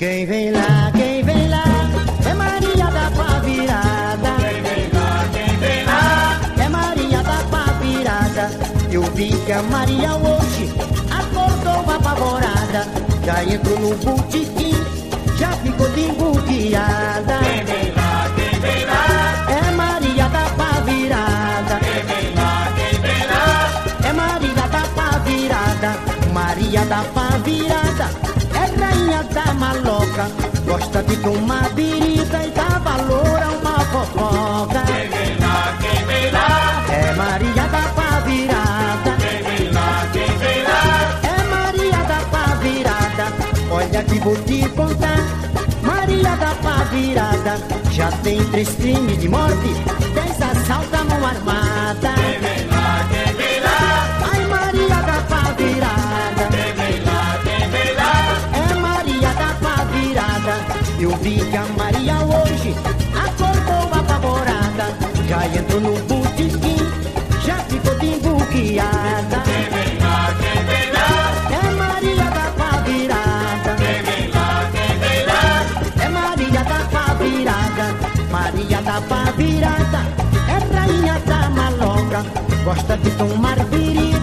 Quem vem lá, é Maria da Pá Virada. Quem vem lá, é Maria da Pá Virada. Eu vi que a Maria hoje acordou apavorada. Já entrou no botequim, já ficou desbloqueada. Quem vem lá, é Maria da Pá Virada. quem vem lá, é Maria da Pá Virada. Maria da Pá Virada é rainha da maloca. Gosta de tomar birita e dá valor a uma fofoca. quem vem lá, É Maria da Pá Virada. quem vem lá, É Maria da Pá Virada. Olha que vou te contar. Maria da Pá Virada já tem 3 crimes de morte, 10 assaltos à mão armada. quem vem lá, Ai, Maria da Pá Virada. quem vem lá, É Maria da Pá Virada. Eu vi que a Maria hoje acordou apavorada. Já entrou no botequim, já ficou desbloqueada. quem vem lá, É Maria da Pá Virada. quem vem lá, É Maria da Pá Virada. Maria da Pá Virada é rainha da maloca. Gosta de tomar birita